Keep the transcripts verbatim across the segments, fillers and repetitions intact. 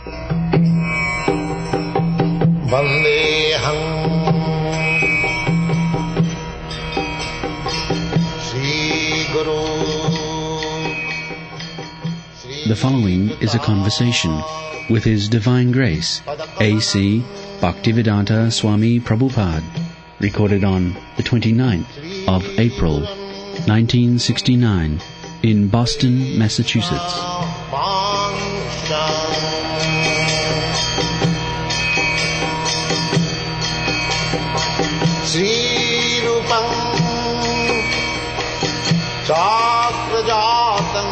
Vandeham Sri Guru. The following is a conversation with His Divine Grace, A C Bhaktivedanta Swami Prabhupada, recorded on the twenty-ninth of April, nineteen sixty-nine, in Boston, Massachusetts. Sri Rupam Chakrajatam.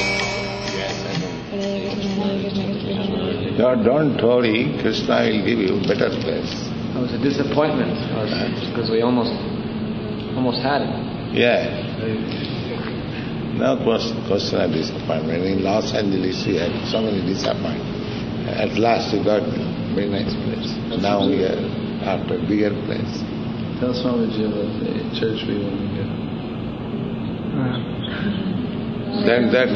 No, don't worry, Krishna will give you better place. It was a disappointment because we almost almost had it. Yeah. No question of disappointment. In Los Angeles we had so many disappointments. At last we got a very nice place. Now we are after a bigger place. Tell Swamiji about the church we want to get. Then that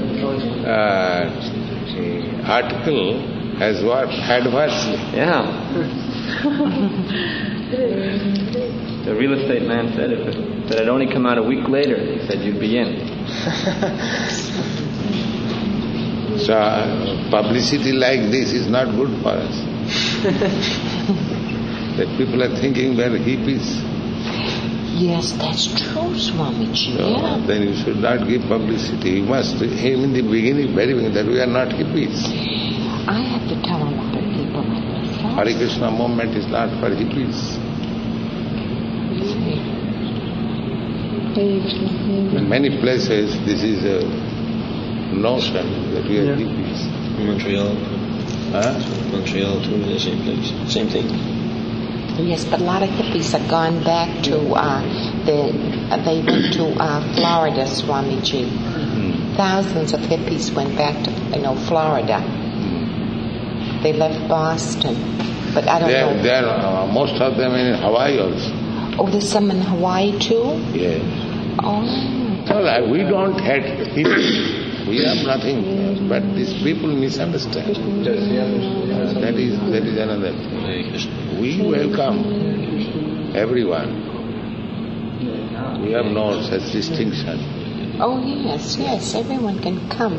uh, article has what? Adversely. Yeah. The real estate man said if it, that had only come out a week later, he said you'd be in. So uh, publicity like this is not good for us. That people are thinking we're hippies. Yes, that's true, Swamiji. So yeah. Then you should not give publicity. You must aim in the beginning, very beginning, that we are not hippies. I have to tell a lot of people like myself. Hare Krishna movement is not for hippies. In many places, this is a notion that we are yeah. hippies. Montreal. Huh? Montreal too, the same place. Same thing. Yes, but a lot of hippies have gone back to, uh, the, uh, they went to uh, Florida, Swamiji. Mm-hmm. Thousands of hippies went back to, you know, Florida. Mm-hmm. They left Boston, but I don't they're, know. There are uh, most of them in Hawaii also. Oh, there's some in Hawaii too? Yes. Oh. Well, we don't hate hippies. We have nothing, but these people misunderstand. That is that is another thing. We welcome everyone. We have no such distinction. Oh yes, yes, everyone can come.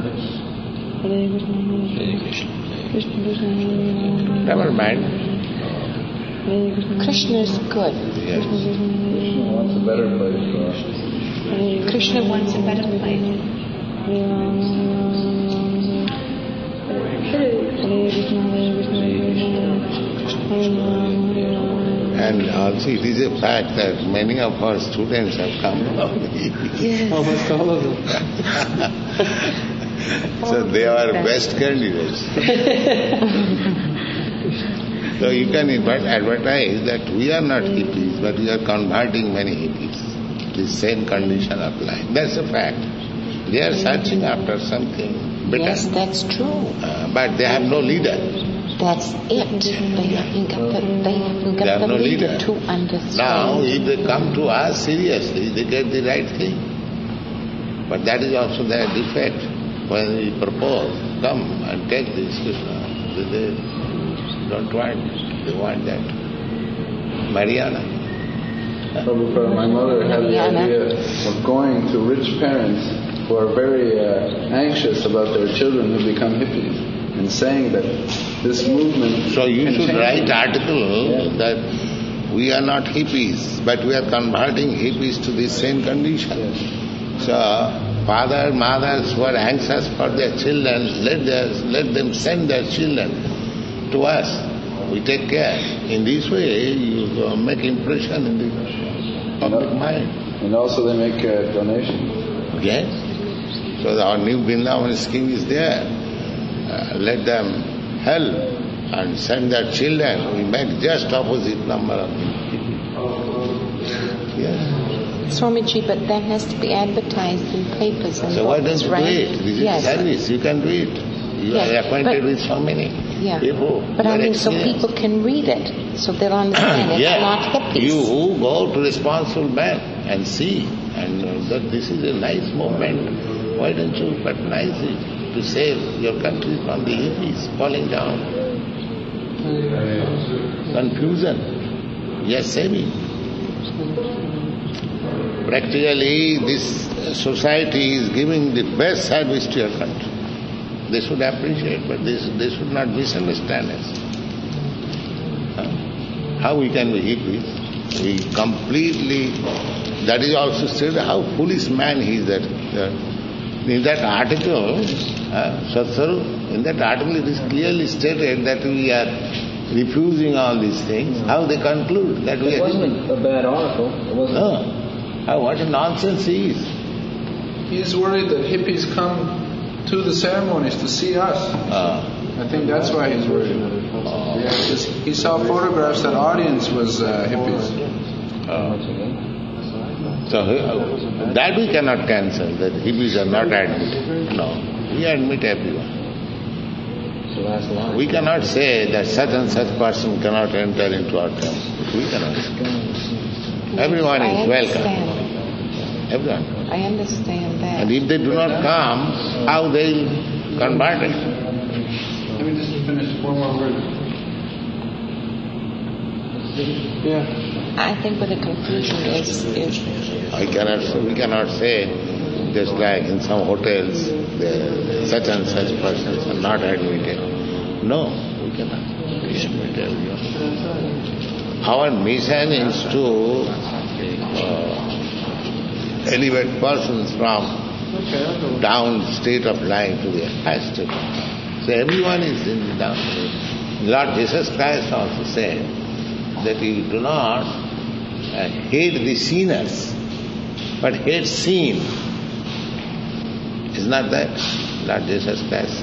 Never mind. Krishna is good. Yes. Krishna wants a better place for us. Krishna wants a better place. And also it is a fact that many of our students have come from yes. Almost all of them. So they are best candidates. So you can advertise that we are not hippies, but we are converting many hippies. The same condition applies. That's a fact. They are searching after something better. Yes, that's true. Uh, but they have no leader. That's it. They haven't got the, they haven't got they have the no leader, leader to understand. Now, if they come to us seriously, they get the right thing. But that is also their defect. When we propose, come and take this Krishna, they, they don't want it. They want that Mariana. Prabhupada, my mother had the idea of going to rich parents who are very uh, anxious about their children who become hippies, and saying that this movement... So you should write article yeah. that we are not hippies, but we are converting hippies to the same condition. Yes. So father, mothers who are anxious for their children, let, their, let them send their children to us. We take care. In this way, you uh, make impression in the public and mind. And also they make uh, donations. Yes. So our new Vrindavan scheme is there. Uh, let them help and send their children. We make just opposite number of people. Yes. Swamiji, but that has to be advertised in papers and so books, why don't you right? do it? This yes. is service. You can do it. You yes, are acquainted but, with so many yeah. people. But I mean, so people can read it, so they'll understand it's yeah. not hippies. You go to responsible man and see, and uh, that this is a nice movement. Why don't you patronize it? to save your country from the hippies falling down. Confusion. Yes, saving. Practically, this society is giving the best service to your country. They should appreciate, but they, they should not misunderstand us. How we can be hippies? We completely, that is also said how foolish man he is. That uh, in that article, uh, Satsaru, in that article it is clearly stated that we are refusing all these things. How they conclude that we it are... It wasn't a bad article. It wasn't. No. How, what a nonsense he is. He's worried that hippies come to the ceremonies to see us. Uh, I think that's why he's worried. uh, Yeah, because he saw photographs that audience was uh, hippies. uh, so uh, that we cannot cancel, that hippies are not admitted. No, we admit everyone. We cannot say that such and such person cannot enter into our temple. We cannot say. Everyone is welcome. Everyone. I understand that. And if they do not come, how they will convert it? Let me just finish one more word. Yeah. I think what the confusion is, is I cannot, we cannot say, just like in some hotels, the such and such persons are not admitted. No, we cannot. We admit everyone. Our mission is to uh, elevate persons from down state of life to the high state. So everyone is in the down state. Lord Jesus Christ also said that you do not uh, hate the sinners, but hate sin. Is not that Lord Jesus Christ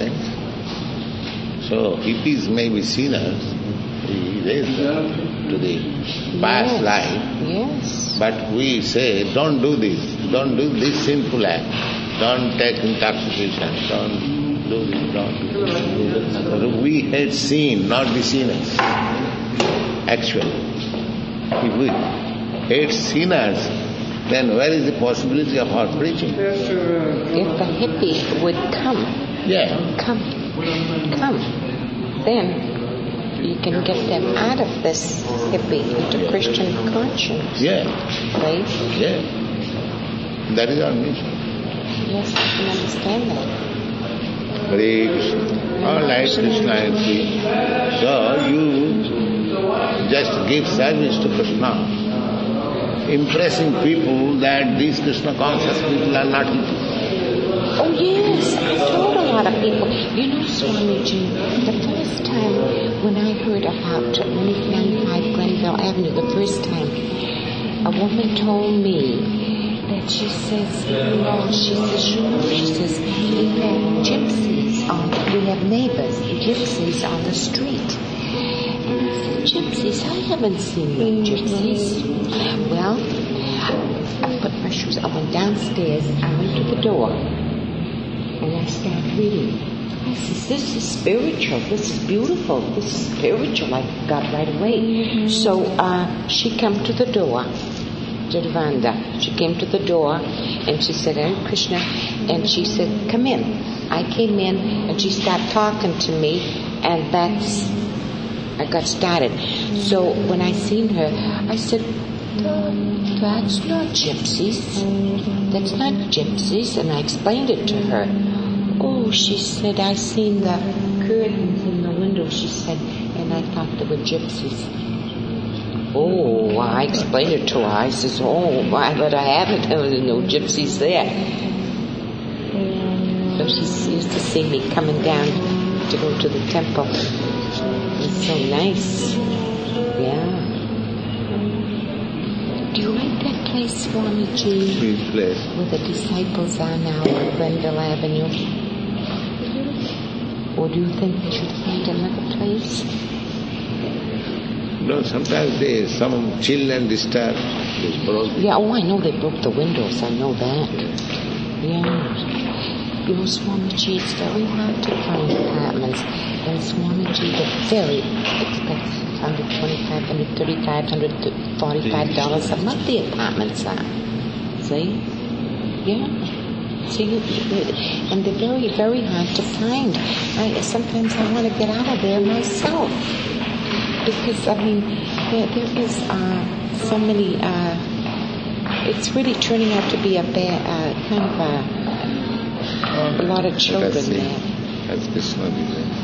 said? So hippies may be sinners, we raise them to the past yes. life. Yes. But we say, don't do this, don't do this sinful act, don't take intoxication, don't do this, don't do this. We hate sin, not the sinners. Actually, if we hate sinners, then where is the possibility of our preaching? If the hippie would come, Yeah. come, come, then you can get them out of this hippie into Christian conscience. Yeah. Right? Yeah. That is our mission. Yes, I can understand that. Hare Krishna. All right, Krishna is free. So you just give service to Krishna, impressing people that these Krishna conscious people are not hippies. Oh yes, I told a lot of people. You know, Swamiji, the first time when I heard about ninety-five Glenville Avenue, the first time, a woman told me that she says, oh, she says, you know, she says, we have gypsies on, we have neighbors, gypsies on the street. And I said, gypsies? I haven't seen no gypsies. Well, I put my shoes, I went downstairs, I went to the door. And I started reading. I said, this is spiritual. This is beautiful. This is spiritual. I got right away. Mm-hmm. So uh, she came to the door, Jadavanda. She came to the door and she said, Hare Krishna. And she said, come in. I came in and she started talking to me. And that's, I got started. So when I seen her, I said, that's not gypsies. That's not gypsies. And I explained it to her. Oh, she said, I seen the curtains in the window, she said, and I thought they were gypsies. Oh, I explained it to her. I says, oh, my, but I haven't, there's no gypsies there. So she used to see me coming down to go to the temple. It's so nice. Yeah. Do you like that place, Swamiji? Which place? Where the disciples are now on Glenville Avenue? Or do you think they should find another place? No, sometimes they, some children disturb. They broke. Yeah, oh, I know they broke the windows. I know that. Yeah. You know, Swamiji, it's very hard to find apartments. And Swamiji, they're very expensive. one hundred twenty-five dollars, one hundred thirty-five dollars, one hundred forty-five dollars a month the apartments are. See? Yeah. So you, and they're very, very hard to find. I, sometimes I want to get out of there myself because I mean there, there is uh, so many. Uh, it's really turning out to be a bad uh, kind of a, a lot of children Let us see. there. As Krishna did.